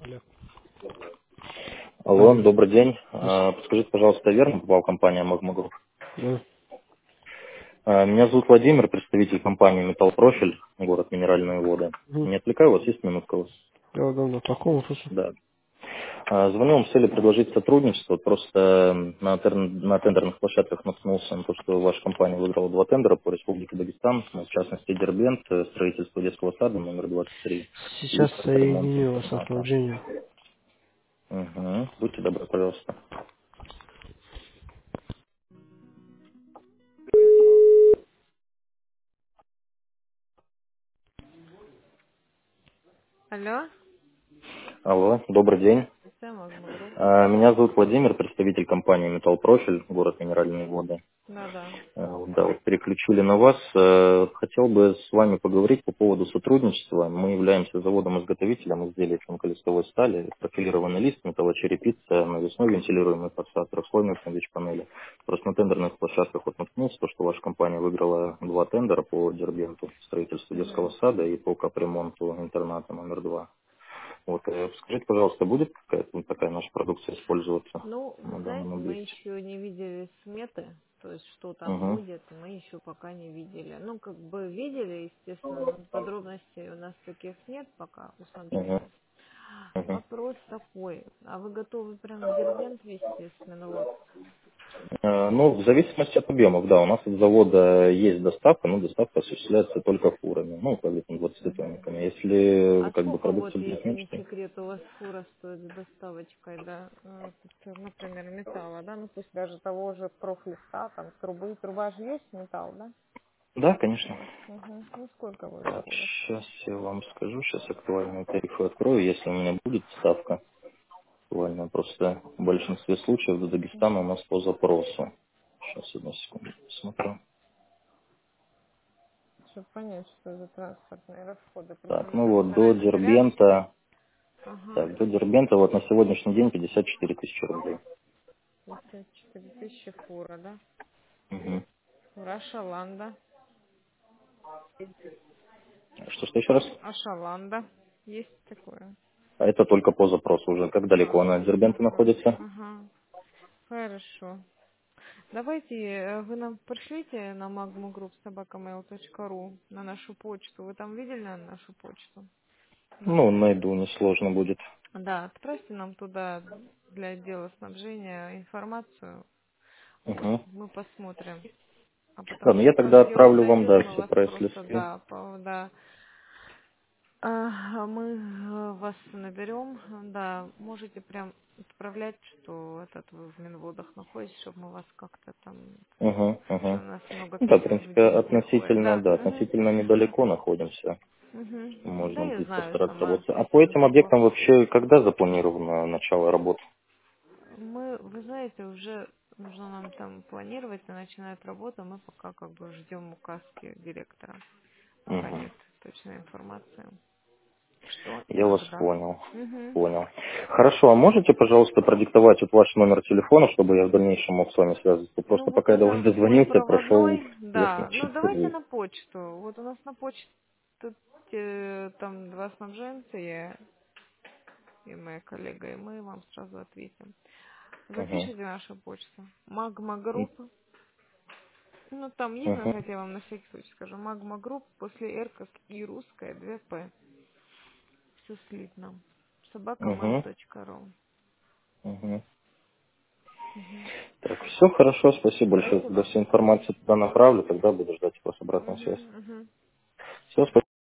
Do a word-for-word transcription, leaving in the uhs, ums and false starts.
Алло. Алло, Алло. добрый день. Слышь? А, Подскажите, пожалуйста, верно попал компания Magma Group? Да. А, Меня зовут Владимир, представитель компании Металл Профиль, город Минеральные воды. Угу. Не отвлекаю вас, есть минутка у вас? Да, да, на таком вопросе. Да. А, Звоню вам с целью предложить сотрудничество. Просто на, тер- на тендерных площадках наткнулся на то, что ваша компания выиграла два тендера по Республике Дагестан, ну, в частности Дербент, э, строительство детского сада номер двадцать три и Сейчас по капремонту соединю вас со интерната. снабжением. Угу. Будьте добры, пожалуйста. Алло, Алло, добрый день. это Магма Групп. А, Меня зовут Владимир, представитель компании Металл Профиль, город Минеральные воды. Да-да. Э, вот, Да, вот переключили на вас. Э, Хотел бы с вами поговорить по поводу сотрудничества. Мы являемся заводом-изготовителем изделий шумколистовой стали, профилированный лист, металлочерепица, навесной вентилируемый фасад, расслойные панели. Просто на тендерных площадках вот наткнулся, то, что ваша компания выиграла два тендера по Дербенту, строительству детского Мгм. сада и по капремонту интерната номер два. Вот, э, скажите, пожалуйста, будет какая-то вот такая наша продукция использоваться Ну, вы на знаете, данном мы объекте? еще не видели сметы, то есть что там Угу, будет, мы еще пока не видели. Ну, как бы видели, естественно, но подробностей у нас таких нет пока у угу, снабжения. угу. Вопрос такой, а вы готовы прям в Дербент вести сменовод? Э, Ну, в зависимости от объемов, да, у нас от завода есть доставка, но доставка осуществляется только фурами, ну, как бы там Мгм. двадцатитонниками. Если А как бы сколько вот, продукция будет если не меньше, секрет, у вас фура стоит с доставочкой, да, э, тут, например, металла, да, ну пусть даже того же профлиста, там, трубы, труба же есть металл, да? да, конечно. Угу. Ну, сколько вы Так, готовы? сейчас я вам скажу, сейчас актуальные тарифы открою, если у меня будет ставка актуальная, просто в большинстве случаев до Дагестана у Угу. нас по запросу. Сейчас, одну секунду, посмотрю. Чтобы понять, что за транспортные расходы. Просто Так, мы ну там вот, до стараемся рядышком. Дербента, Ага. так, до Дербента вот на сегодняшний день пятьдесят четыре тысячи рублей. пятьдесят четыре тысячи фура, да? Мгм. Фура Шаланда. Что, что еще раз? А Шаланда есть такое? А это только по запросу уже. Как А, далеко она от по Дербента запросу. находится? Ага. Хорошо. Давайте э, вы нам пришлите на magmagroup собака mail точка ру на нашу почту. Вы там видели на нашу почту Ну, нашу? найду, несложно будет. Да, отправьте нам туда для отдела снабжения информацию. Вот, Угу. мы посмотрим. А потом Ладно, уже я тогда пойдем, отправлю вам, дойдем, да, мы все вас просто, прайс-листы. да, по- да. А, мы э, вас наберем, да, можете прям отправлять, что этот вы в Минводах находитесь, чтобы мы вас как-то там, Угу, что угу. у нас много Ну да, в писем в принципе, день приходит, относительно, да. да, Угу. относительно недалеко находимся. Угу. Да, Можно я будет знаю, постараться сама работать. А по писем этим много. объектам вообще когда запланировано начало работы? Мы, вы знаете, уже нужно нам там планировать и начинать работу. Мы пока как бы ждем указки директора. Пока Угу. нет точной информации, что и Я вас когда. понял. Угу. Понял. Хорошо, а можете, пожалуйста, продиктовать вот ваш номер телефона, чтобы я в дальнейшем мог с вами связываться? Ну Просто вот пока у я до вас нас мой дозвонился, прошел проводной, да. верхний Ну давайте интервью. на почту. Вот у нас на почту тут, э, там два снабженца, я и моя коллега, и мы вам сразу ответим. Угу. Запишите нашу почту. Магма Групп. Ну там единственное, Угу. хотя я вам на всякий случай скажу. Магма Групп после Р как и русская, две П. Все слитно. собака mail Угу. точка ру. Угу. Угу. Так, все хорошо, спасибо большое. Когда Спасибо. всю Угу. информацию туда направлю, тогда буду ждать от вас обратной связи. Угу. Угу. Все,